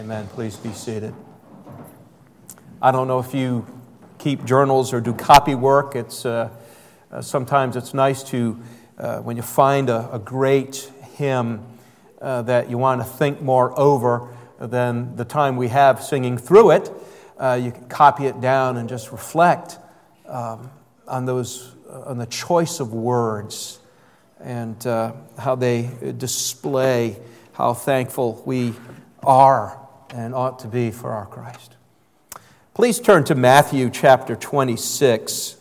Amen. Please be seated. I don't know if you keep journals or do copy work. It's sometimes it's nice to when you find a great hymn that you want to think more over than the time we have singing through it. You can copy it down and just reflect on the choice of words and how they display how thankful we are and ought to be for our Christ. Please turn to Matthew chapter 26.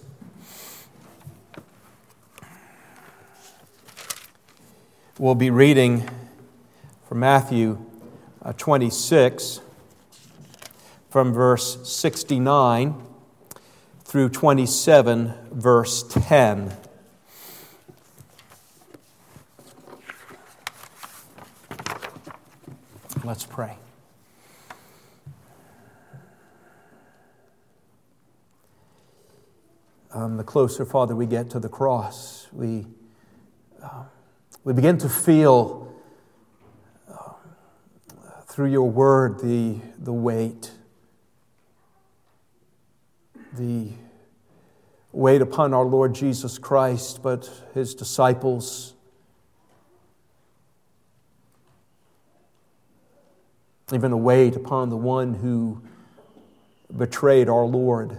We'll be reading from Matthew 26 from verse 69 through 27, verse 10. Let's pray. The closer, Father, we get to the cross, we begin to feel through your word the weight upon our Lord Jesus Christ, but his disciples, even a weight upon the one who betrayed our Lord.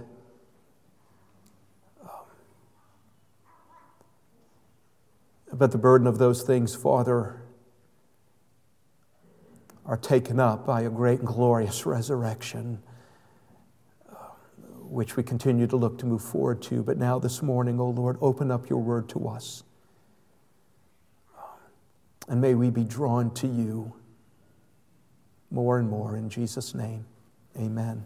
But the burden of those things, Father, are taken up by a great and glorious resurrection, which we continue to look to move forward to. But now this morning, O Lord, open up your word to us. And may we be drawn to you more and more. In Jesus' name, amen.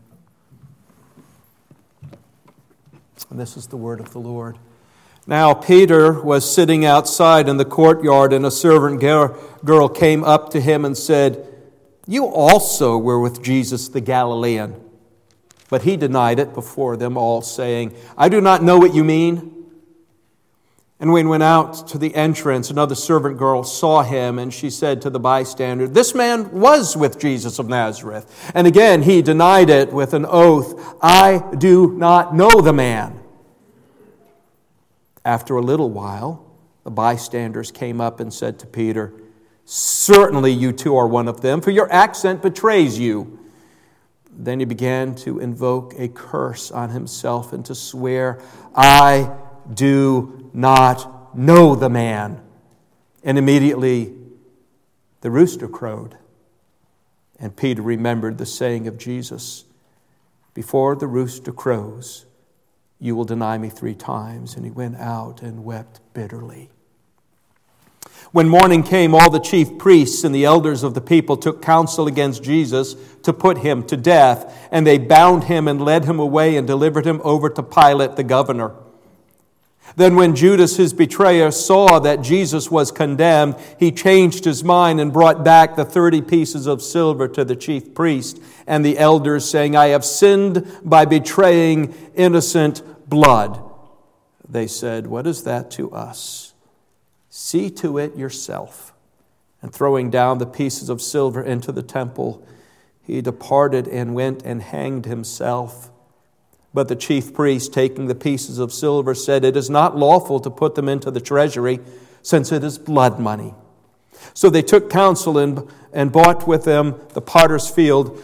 And this is the word of the Lord. Now Peter was sitting outside in the courtyard, and a servant girl came up to him and said, "You also were with Jesus the Galilean." But he denied it before them all, saying, "I do not know what you mean." And when he went out to the entrance, another servant girl saw him, and she said to the bystander, "This man was with Jesus of Nazareth." And again he denied it with an oath, "I do not know the man." After a little while, the bystanders came up and said to Peter, "Certainly you too are one of them, for your accent betrays you." Then he began to invoke a curse on himself and to swear, "I do not know the man." And immediately the rooster crowed. And Peter remembered the saying of Jesus, "Before the rooster crows, you will deny me 3 times." And he went out and wept bitterly. When morning came, all the chief priests and the elders of the people took counsel against Jesus to put him to death. And they bound him and led him away and delivered him over to Pilate the governor. Then when Judas, his betrayer, saw that Jesus was condemned, he changed his mind and brought back the 30 pieces of silver to the chief priest and the elders, saying, "I have sinned by betraying innocent blood." They said, "What is that to us? See to it yourself." And throwing down the pieces of silver into the temple, he departed and went and hanged himself. But the chief priest, taking the pieces of silver, said, "It is not lawful to put them into the treasury, since it is blood money." So they took counsel and bought with them the potter's field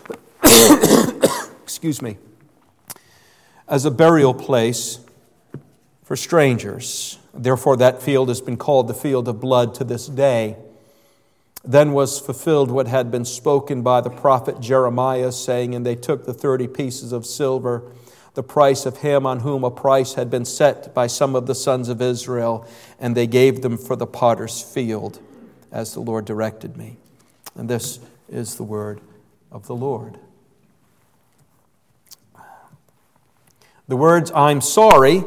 as a burial place for strangers. Therefore that field has been called the field of blood to this day. Then was fulfilled what had been spoken by the prophet Jeremiah, saying, "And they took the 30 pieces of silver, the price of him on whom a price had been set by some of the sons of Israel, and they gave them for the potter's field, as the Lord directed me." And this is the word of the Lord. The words "I'm sorry"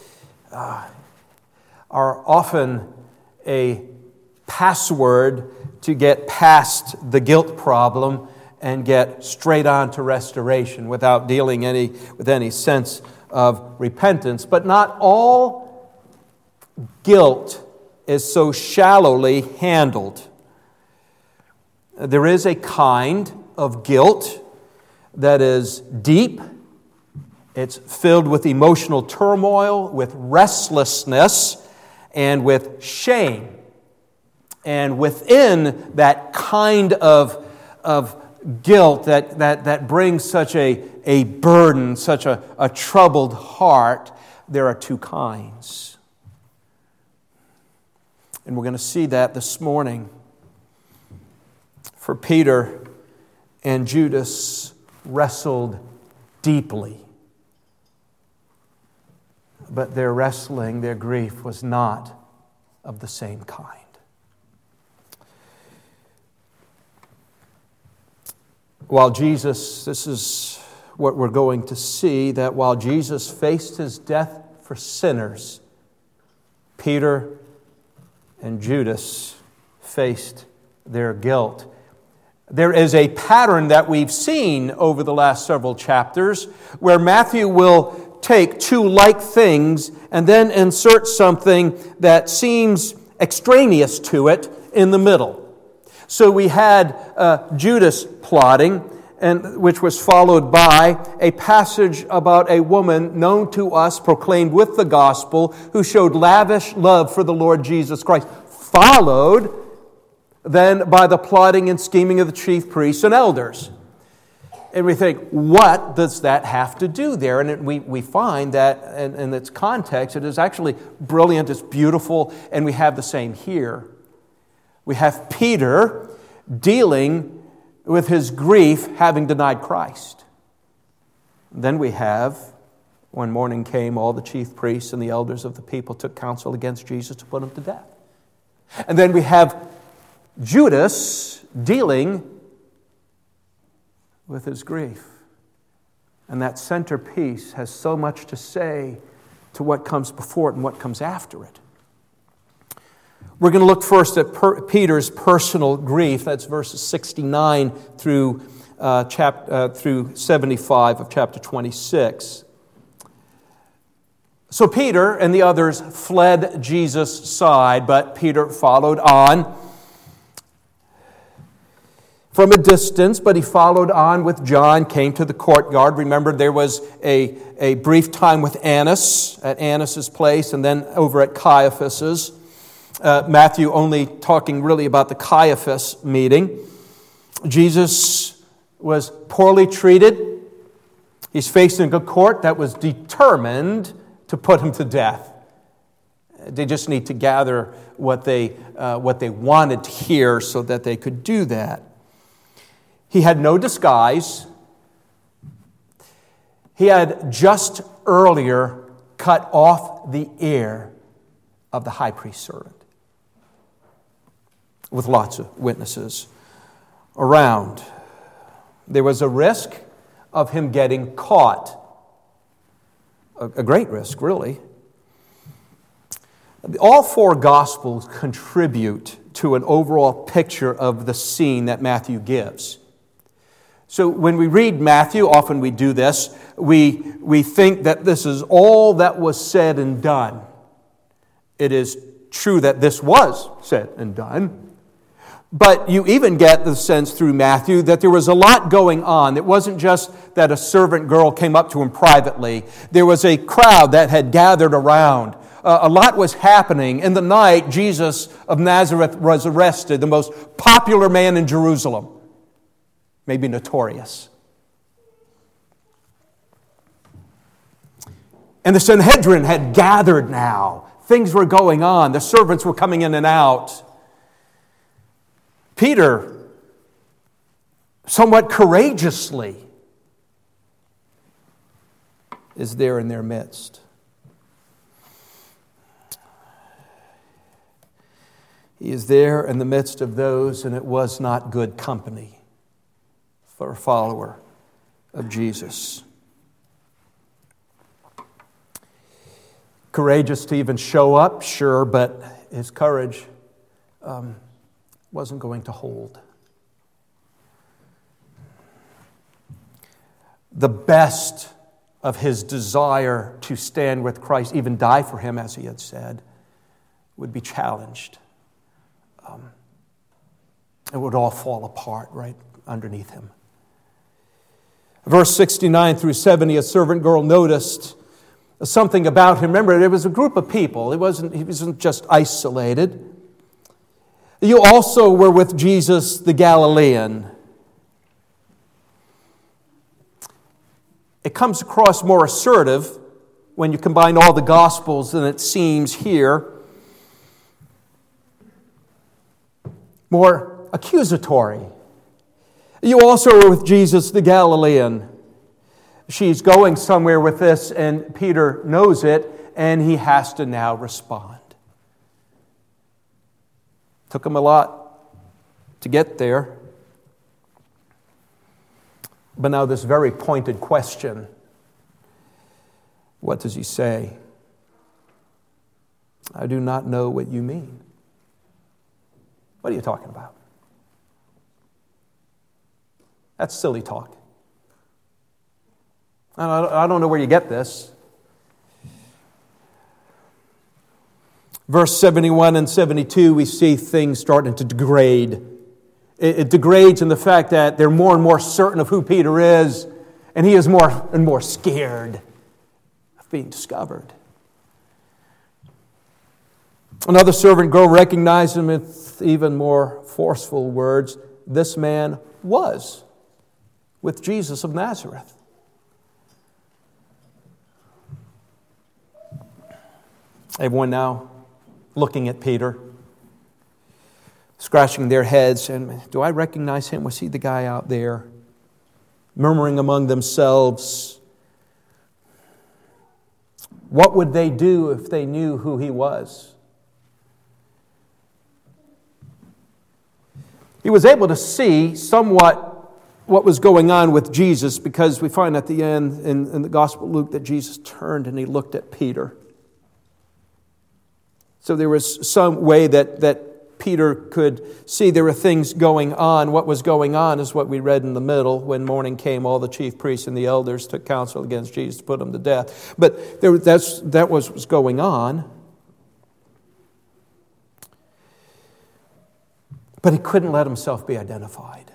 are often a password to get past the guilt problem and get straight on to restoration without dealing with any sense of repentance. But not all guilt is so shallowly handled. There is a kind of guilt that is deep. It's filled with emotional turmoil, with restlessness, and with shame. And within that kind of guilt that brings such a burden, such a troubled heart, there are two kinds. And we're going to see that this morning. For Peter and Judas wrestled deeply. But their wrestling, their grief, was not of the same kind. While Jesus, this is what we're going to see, that while Jesus faced his death for sinners, Peter and Judas faced their guilt. There is a pattern that we've seen over the last several chapters where Matthew will take two like things and then insert something that seems extraneous to it in the middle. So we had Judas plotting, which was followed by a passage about a woman known to us, proclaimed with the gospel, who showed lavish love for the Lord Jesus Christ, followed then by the plotting and scheming of the chief priests and elders. And we think, what does that have to do there? And we find that in its context, it is actually brilliant, it's beautiful, and we have the same here. We have Peter dealing with his grief, having denied Christ. Then we have, when morning came, all the chief priests and the elders of the people took counsel against Jesus to put him to death. And then we have Judas dealing with his grief. And that centerpiece has so much to say to what comes before it and what comes after it. We're going to look first at Peter's personal grief. That's verses 69 through 75 of chapter 26. So Peter and the others fled Jesus' side, but Peter followed on from a distance, but he followed on with John, came to the courtyard. Remember, there was a brief time with Annas, at Annas' place, and then over at Caiaphas's. Matthew only talking really about the Caiaphas meeting. Jesus was poorly treated. He's facing a court that was determined to put him to death. They just need to gather what they wanted to hear so that they could do that. He had no disguise. He had just earlier cut off the ear of the high priest's servant, with lots of witnesses around. There was a risk of him getting caught. A great risk, really. All four Gospels contribute to an overall picture of the scene that Matthew gives. So when we read Matthew, often we do this, we think that this is all that was said and done. It is true that this was said and done. But you even get the sense through Matthew that there was a lot going on. It wasn't just that a servant girl came up to him privately. There was a crowd that had gathered around. A lot was happening. In the night, Jesus of Nazareth was arrested, the most popular man in Jerusalem, maybe notorious. And the Sanhedrin had gathered now. Things were going on. The servants were coming in and out. Peter, somewhat courageously, is there in their midst. He is there in the midst of those, and it was not good company for a follower of Jesus. Courageous to even show up, sure, but his courage wasn't going to hold. The best of his desire to stand with Christ, even die for him, as he had said, would be challenged. It would all fall apart right underneath him. Verse 69 through 70, a servant girl noticed something about him. Remember, it was a group of people. He wasn't just isolated. You also were with Jesus the Galilean. It comes across more assertive when you combine all the Gospels than it seems here. More accusatory. You also were with Jesus the Galilean. She's going somewhere with this, and Peter knows it, and he has to now respond. Took him a lot to get there. But now this very pointed question. What does he say? I do not know what you mean. What are you talking about? That's silly talk. I don't know where you get this. Verse 71 and 72, we see things starting to degrade. It degrades in the fact that they're more and more certain of who Peter is, and he is more and more scared of being discovered. Another servant girl recognized him with even more forceful words. This man was with Jesus of Nazareth. Everyone now looking at Peter, scratching their heads, and do I recognize him? Was he the guy out there? Murmuring among themselves, what would they do if they knew who he was? He was able to see somewhat what was going on with Jesus, because we find at the end in the Gospel of Luke that Jesus turned and he looked at Peter. So there was some way that Peter could see there were things going on. What was going on is what we read in the middle. When morning came, all the chief priests and the elders took counsel against Jesus to put him to death. But that was what was going on. But he couldn't let himself be identified.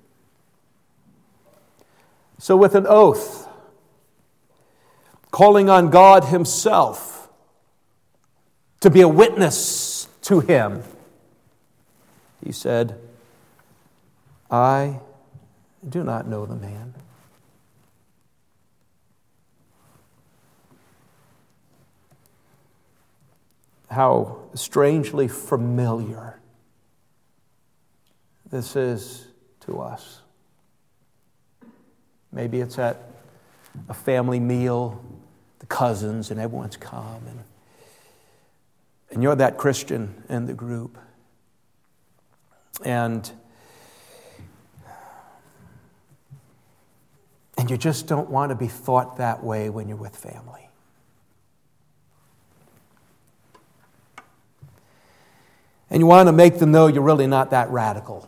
So with an oath, calling on God himself to be a witness to him, he said, I do not know the man. How strangely familiar this is to us. Maybe it's at a family meal, the cousins, and everyone's come, and you're that Christian in the group. And you just don't want to be thought that way when you're with family. And you want to make them know you're really not that radical.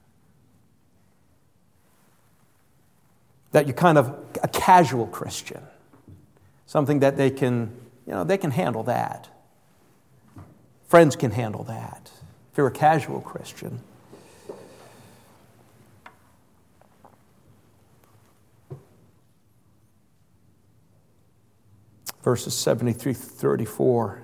That you're kind of a casual Christian. Something that they can handle that. Friends can handle that. If you're a casual Christian. Verses 73 through 34.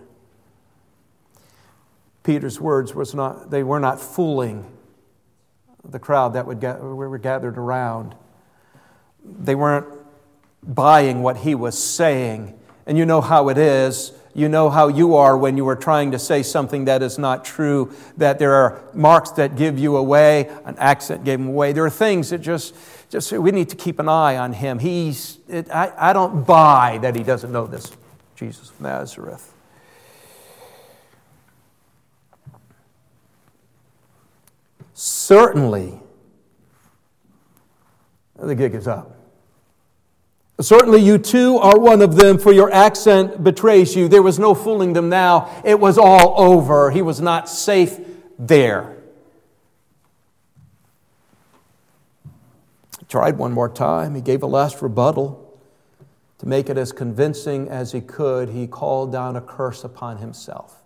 Peter's words were not fooling the crowd that were gathered around. They weren't buying what he was saying. And you know how it is. You know how you are when you are trying to say something that is not true, that there are marks that give you away, an accent gave him away. There are things that just we need to keep an eye on him. I don't buy that he doesn't know this Jesus of Nazareth. Certainly, the gig is up. Certainly you too are one of them, for your accent betrays you. There was no fooling them now. It was all over. He was not safe there. He tried one more time. He gave a last rebuttal. To make it as convincing as he could, he called down a curse upon himself.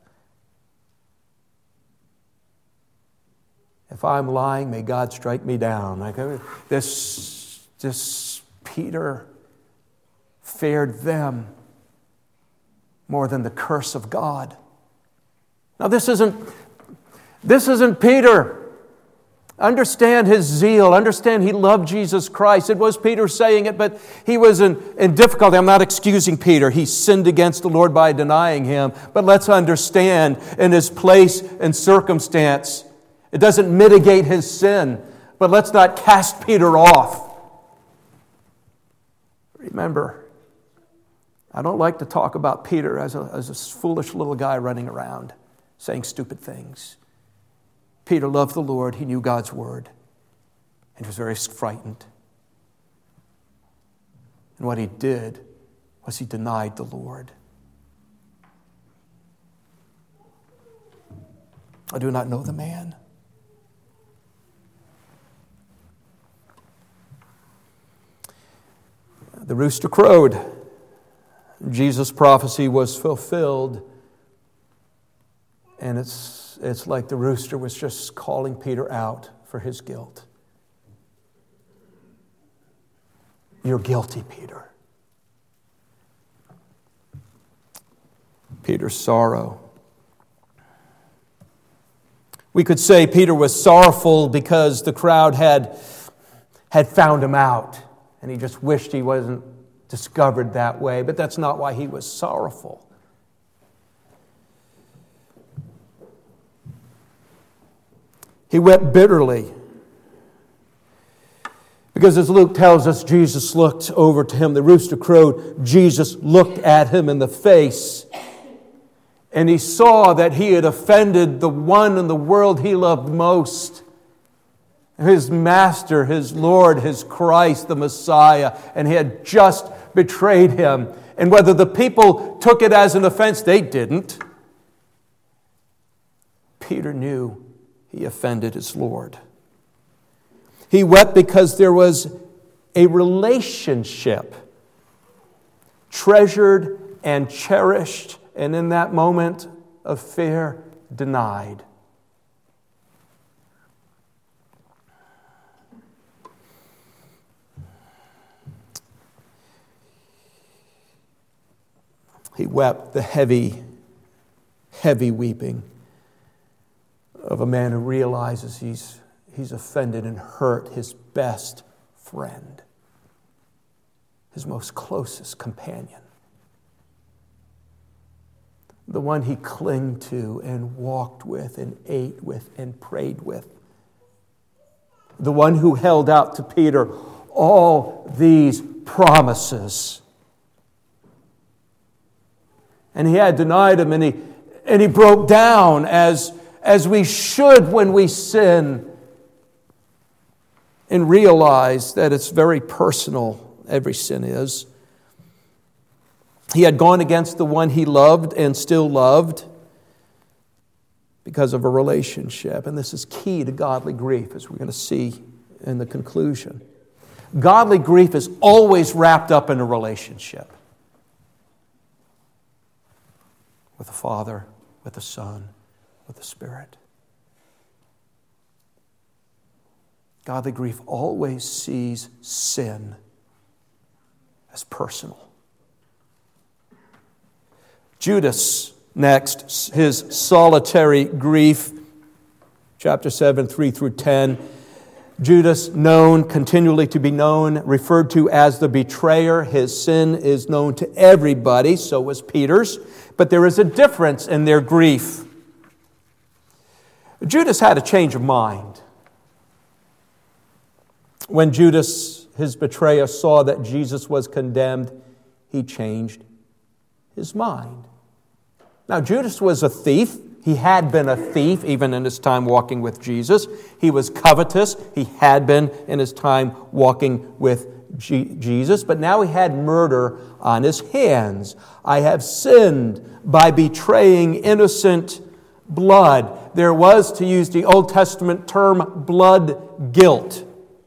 If I'm lying, may God strike me down. This Peter feared them more than the curse of God. Now this isn't Peter. Understand his zeal. Understand he loved Jesus Christ. It was Peter saying it, but he was in difficulty. I'm not excusing Peter. He sinned against the Lord by denying him. But let's understand in his place and circumstance, it doesn't mitigate his sin. But let's not cast Peter off. Remember, I don't like to talk about Peter as a foolish little guy running around saying stupid things. Peter loved the Lord. He knew God's word. And he was very frightened. And what he did was he denied the Lord. I do not know the man. The rooster crowed. Jesus' prophecy was fulfilled. And it's like the rooster was just calling Peter out for his guilt. You're guilty, Peter. Peter's sorrow. We could say Peter was sorrowful because the crowd had found him out, and he just wished he wasn't discovered that way, but that's not why he was sorrowful. He wept bitterly because, as Luke tells us, Jesus looked over to him. The rooster crowed. Jesus looked at him in the face, and he saw that he had offended the one in the world he loved most, his master, his Lord, his Christ, the Messiah, and he had just betrayed him. And whether the people took it as an offense, they didn't. Peter knew he offended his Lord. He wept because there was a relationship treasured and cherished, and in that moment of fear, denied. He wept the heavy, heavy weeping of a man who realizes he's offended and hurt his best friend, his most closest companion, the one he clung to and walked with and ate with and prayed with, the one who held out to Peter all these promises. And he had denied him, and he broke down as we should when we sin, and realize that it's very personal, every sin is. He had gone against the one he loved and still loved because of a relationship. And this is key to godly grief, as we're going to see in the conclusion. Godly grief is always wrapped up in a relationship with the Father, with the Son, with the Spirit. Godly grief always sees sin as personal. Judas, next, his solitary grief, chapter 7, 3 through 10. Judas, continually to be known, referred to as the betrayer. His sin is known to everybody, so was Peter's. But there is a difference in their grief. Judas had a change of mind. When Judas, his betrayer, saw that Jesus was condemned, he changed his mind. Now, Judas was a thief. He had been a thief even in his time walking with Jesus. He was covetous. He had been in his time walking with Jesus. But now he had murder on his hands. I have sinned by betraying innocent blood. There was, to use the Old Testament term, blood guilt.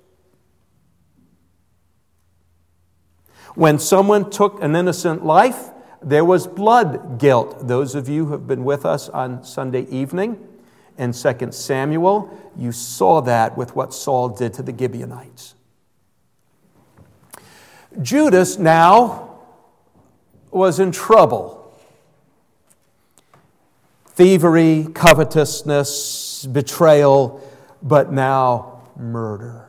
When someone took an innocent life, there was blood guilt. Those of you who have been with us on Sunday evening in 2 Samuel, you saw that with what Saul did to the Gibeonites. Judas now was in trouble. Thievery, covetousness, betrayal, but now murder.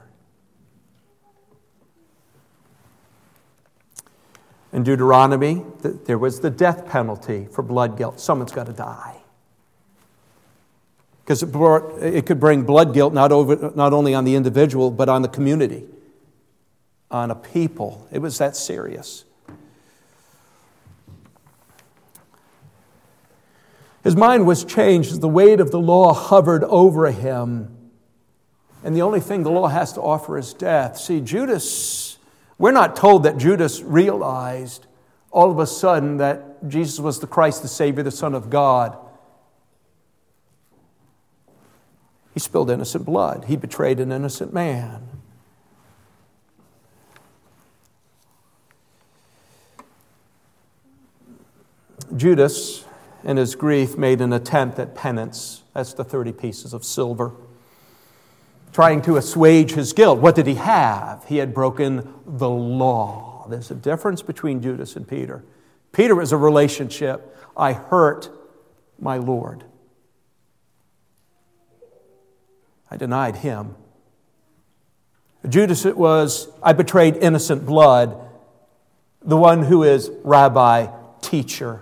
In Deuteronomy, there was the death penalty for blood guilt. Someone's got to die. Because it could bring blood guilt not only on the individual, but on the community, on a people. It was that serious. His mind was changed as the weight of the law hovered over him. And the only thing the law has to offer is death. See, Judas, we're not told that Judas realized all of a sudden that Jesus was the Christ, the Savior, the Son of God. He spilled innocent blood. He betrayed an innocent man. Judas, in his grief, made an attempt at penance. That's the 30 pieces of silver. Trying to assuage his guilt. What did he have? He had broken the law. There's a difference between Judas and Peter. Peter was a relationship. I hurt my Lord. I denied him. Judas, it was, I betrayed innocent blood, the one who is rabbi, teacher.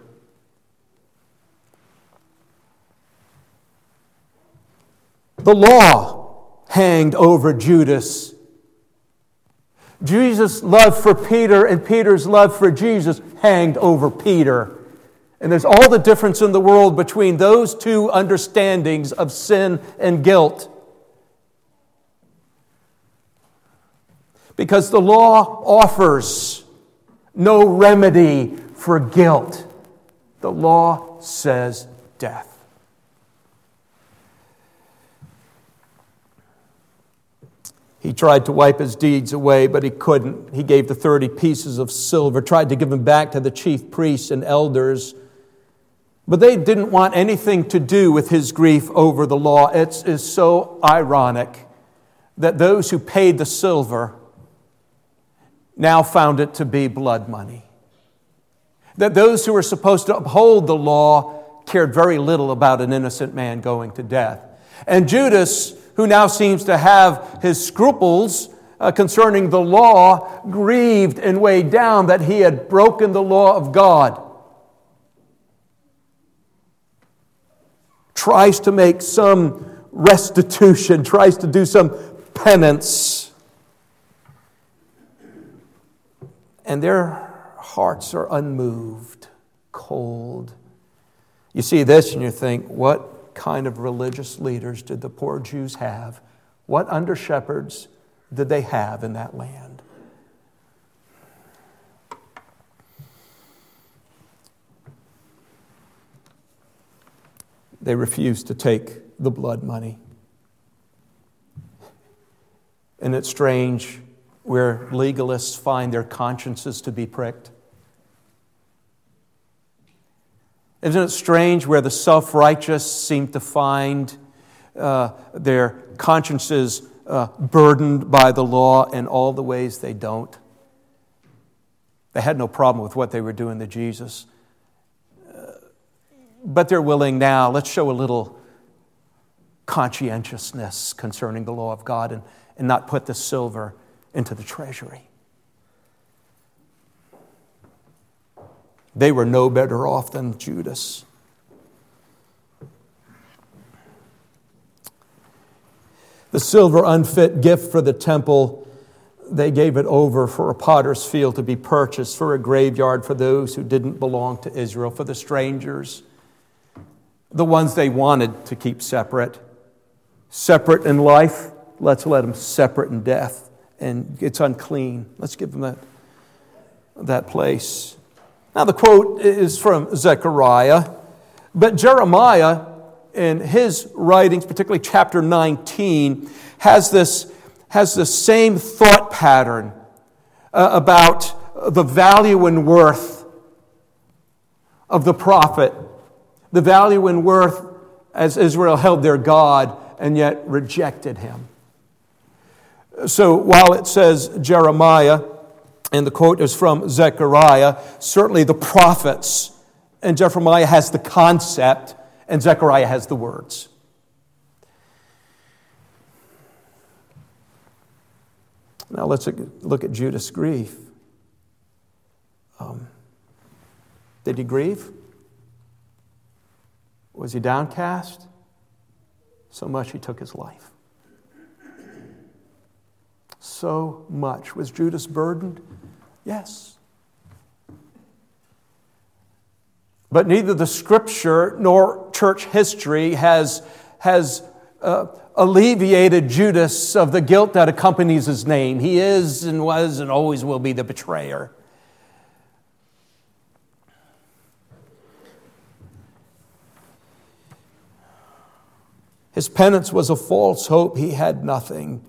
The law hanged over Judas. Jesus' love for Peter and Peter's love for Jesus hanged over Peter. And there's all the difference in the world between those two understandings of sin and guilt. Because the law offers no remedy for guilt. The law says death. He tried to wipe his deeds away, but he couldn't. He gave the 30 pieces of silver, tried to give them back to the chief priests and elders. But they didn't want anything to do with his grief over the law. It is so ironic that those who paid the silver now found it to be blood money. That those who were supposed to uphold the law cared very little about an innocent man going to death. And Judas, who now seems to have his scruples concerning the law, grieved and weighed down that he had broken the law of God, tries to make some restitution, tries to do some penance. And their hearts are unmoved, cold. You see this and you think, what kind of religious leaders did the poor Jews have? What under-shepherds did they have in that land? They refused to take the blood money. And it's strange where legalists find their consciences to be pricked. Isn't it strange where the self-righteous seem to find their consciences burdened by the law in all the ways they don't? They had no problem with what they were doing to Jesus. But they're willing now, let's show a little conscientiousness concerning the law of God and not put the silver into the treasury. They were no better off than Judas. The silver unfit gift for the temple, they gave it over for a potter's field to be purchased, for a graveyard for those who didn't belong to Israel, for the strangers, the ones they wanted to keep separate. Separate in life, let's let them separate in death. And it's unclean. Let's give them that place. Now the quote is from Zechariah, but Jeremiah in his writings, particularly chapter 19, has this same thought pattern about the value and worth of the prophet, the value and worth as Israel held their God and yet rejected him. So while it says Jeremiah And the quote is from Zechariah. Certainly the prophets, and Jeremiah has the concept, and Zechariah has the words. Now let's look at Judas' grief. Did he grieve? Was he downcast? So much he took his life. So much. Was Judas burdened? Yes. But neither the Scripture nor church history has alleviated Judas of the guilt that accompanies his name. He is and was and always will be the betrayer. His penance was a false hope. He had nothing.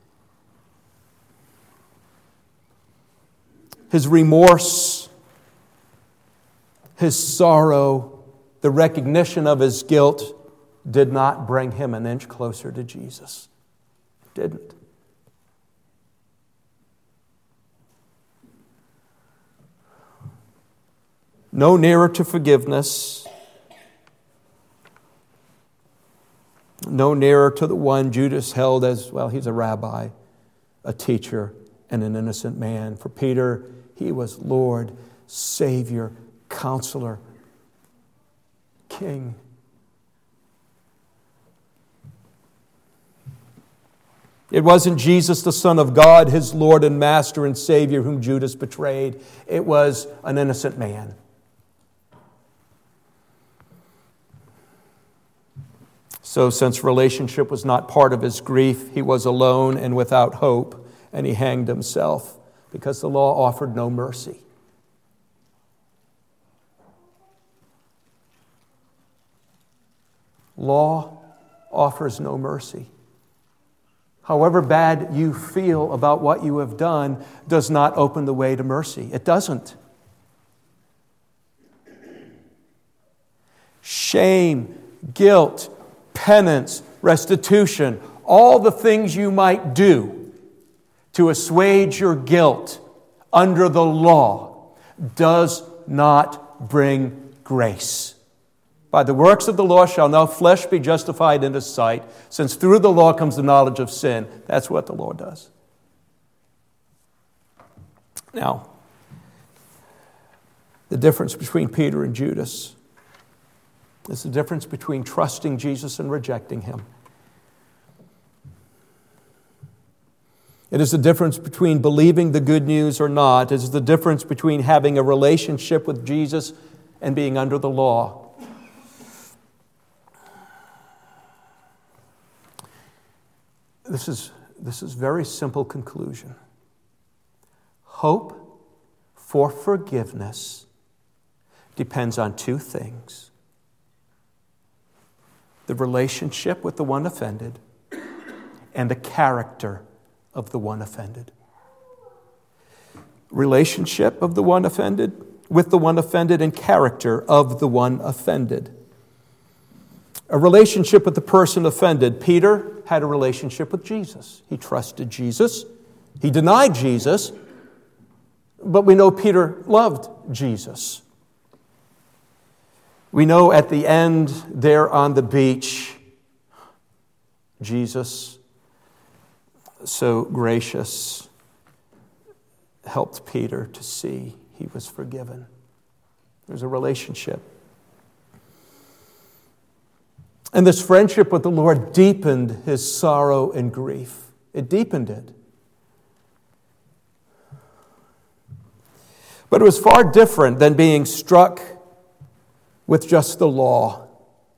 His remorse, his sorrow, the recognition of his guilt did not bring him an inch closer to Jesus. It didn't. No nearer to forgiveness. No nearer to the one Judas held as, well, he's a rabbi, a teacher, and an innocent man. For Peter, he was Lord, Savior, Counselor, King. It wasn't Jesus, the Son of God, his Lord and Master and Savior, whom Judas betrayed. It was an innocent man. So since relationship was not part of his grief, he was alone and without hope, and he hanged himself because the law offered no mercy. Law offers no mercy. However bad you feel about what you have done does not open the way to mercy. It doesn't. Shame, guilt, penance, restitution, all the things you might do to assuage your guilt under the law does not bring grace. By the works of the law shall no flesh be justified in his sight, since through the law comes the knowledge of sin. That's what the law does. Now, the difference between Peter and Judas is the difference between trusting Jesus and rejecting him. It is the difference between believing the good news or not. It is the difference between having a relationship with Jesus and being under the law. This is very simple conclusion. Hope for forgiveness depends on two things: the relationship with the one offended and the character of the one offended. Relationship of the one offended with the one offended and character of the one offended. A relationship with the person offended. Peter had a relationship with Jesus. He trusted Jesus. He denied Jesus. But we know Peter loved Jesus. We know at the end there on the beach, Jesus, so gracious, helped Peter to see he was forgiven. There's a relationship. And this friendship with the Lord deepened his sorrow and grief. It deepened it. But it was far different than being struck with just the law.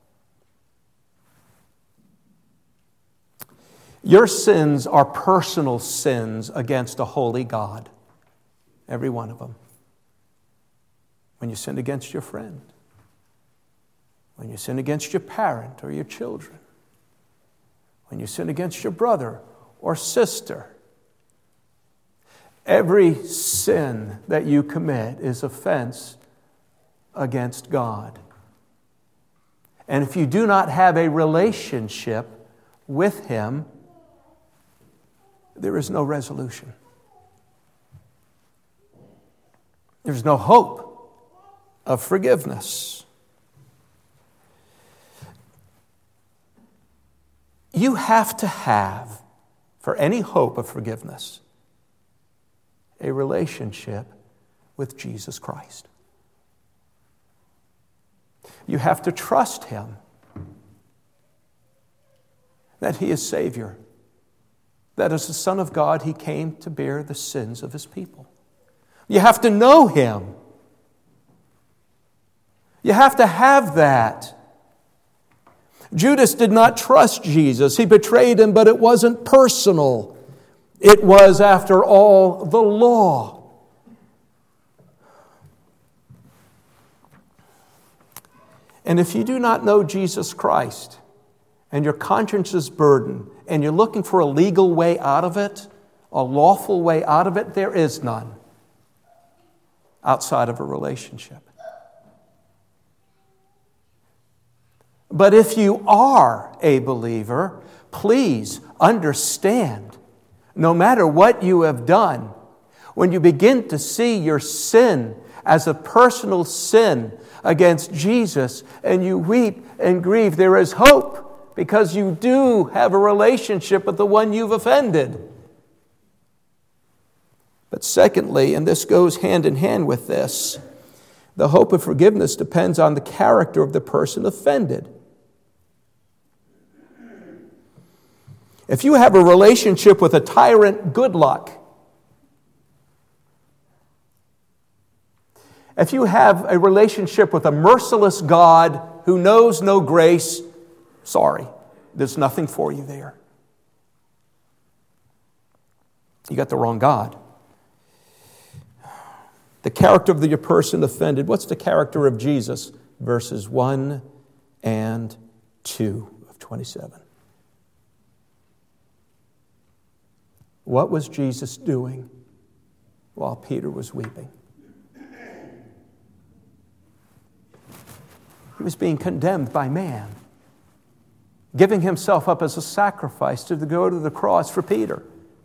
Your sins are personal sins against a holy God. Every one of them. When you sin against your friend, when you sin against your parent or your children, when you sin against your brother or sister, every sin that you commit is offense against God. And if you do not have a relationship with Him, there is no resolution. there's no hope of forgiveness. You have to have, for any hope of forgiveness, a relationship with Jesus Christ. You have to trust Him, that He is Savior, that as the Son of God, He came to bear the sins of His people. You have to know Him. You have to have that. Judas did not trust Jesus. He betrayed Him, but it wasn't personal. It was, after all, the law. And if you do not know Jesus Christ, and your conscience is burdened, and you're looking for a legal way out of it, a lawful way out of it, there is none outside of a relationship. But if you are a believer, please understand, no matter what you have done, when you begin to see your sin as a personal sin against Jesus, and you weep and grieve, there is hope, because you do have a relationship with the one you've offended. But secondly, and this goes hand in hand with this, the hope of forgiveness depends on the character of the person offended. If you have a relationship with a tyrant, good luck. If you have a relationship with a merciless God who knows no grace, sorry, there's nothing for you there. You got the wrong God. The character of the person offended. What's the character of Jesus? Verses 1 and 2 of 27. What was Jesus doing while Peter was weeping? He was being condemned by man, giving himself up as a sacrifice to go to the cross for Peter.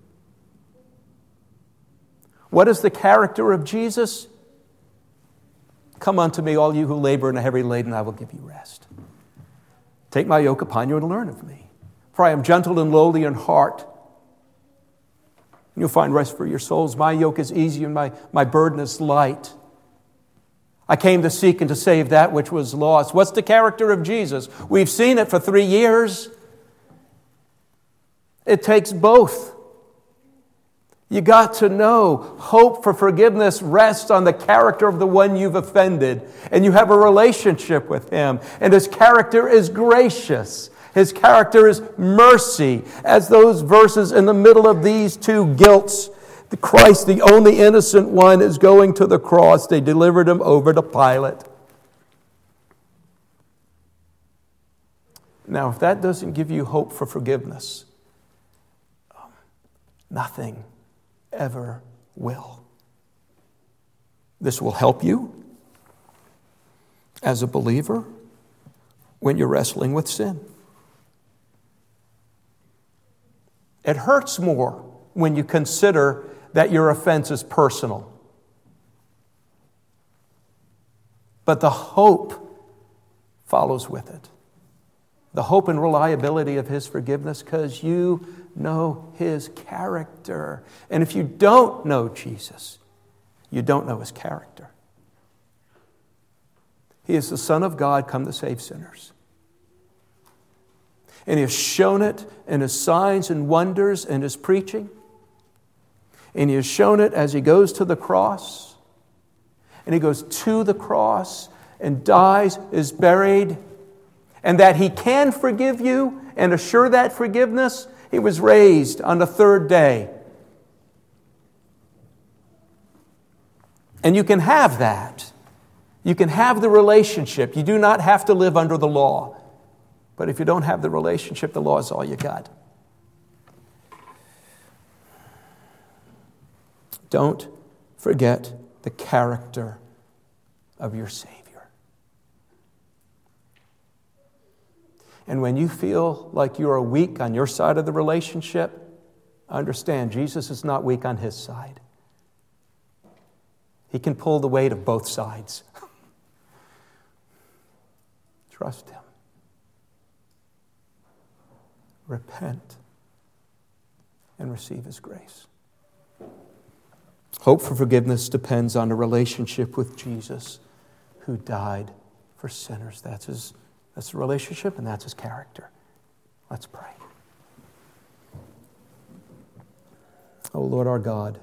What is the character of Jesus? Come unto me, all you who labor and are heavy laden, I will give you rest. Take my yoke upon you and learn of me. For I am gentle and lowly in heart. You'll find rest for your souls. My yoke is easy and my burden is light. I came to seek and to save that which was lost. What's the character of Jesus? We've seen it for 3 years. It takes both. You got to know hope for forgiveness rests on the character of the one you've offended. And you have a relationship with Him. And His character is gracious. His character is mercy. As those verses in the middle of these two guilts, the Christ, the only innocent one, is going to the cross. They delivered Him over to Pilate. Now, if that doesn't give you hope for forgiveness, nothing ever will. This will help you as a believer when you're wrestling with sin. It hurts more when you consider that your offense is personal. But the hope follows with it. The hope and reliability of His forgiveness, because you know His character. And if you don't know Jesus, you don't know His character. He is the Son of God come to save sinners. And He has shown it in His signs and wonders and His preaching. And He has shown it as He goes to the cross. And He goes to the cross and dies, is buried. And that He can forgive you and assure that forgiveness. He was raised on the third day. And you can have that. You can have the relationship. You do not have to live under the law. But if you don't have the relationship, the law is all you got. Don't forget the character of your Savior. And when you feel like you are weak on your side of the relationship, understand Jesus is not weak on His side. He can pull the weight of both sides. Trust Him. Repent and receive His grace. Hope for forgiveness depends on a relationship with Jesus, who died for sinners. That's the relationship, and that's His character. Let's pray. Oh, Lord our God,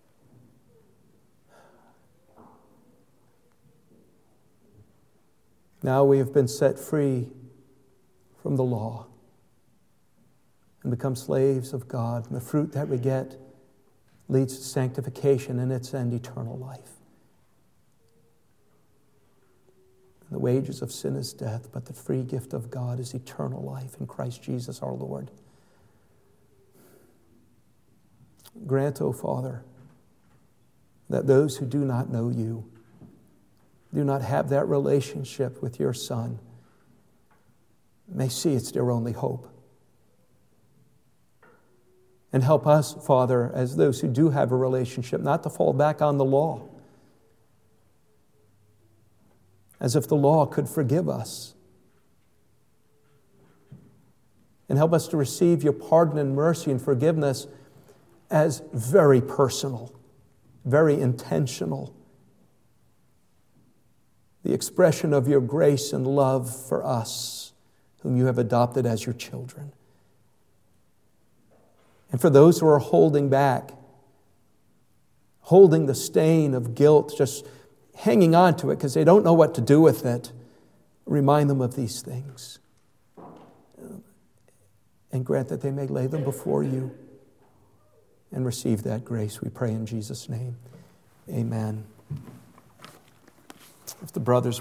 now we have been set free from the law and become slaves of God. And the fruit that we get leads to sanctification and its end, eternal life. And the wages of sin is death, but the free gift of God is eternal life in Christ Jesus our Lord. Grant, O Father, that those who do not know You, do not have that relationship with Your Son, may see it's their only hope. And help us, Father, as those who do have a relationship, not to fall back on the law, as if the law could forgive us. And help us to receive Your pardon and mercy and forgiveness as very personal, very intentional. The expression of Your grace and love for us, whom You have adopted as Your children. And for those who are holding back, holding the stain of guilt, just hanging on to it because they don't know what to do with it, remind them of these things. And grant that they may lay them before You and receive that grace, we pray in Jesus' name. Amen. If the brothers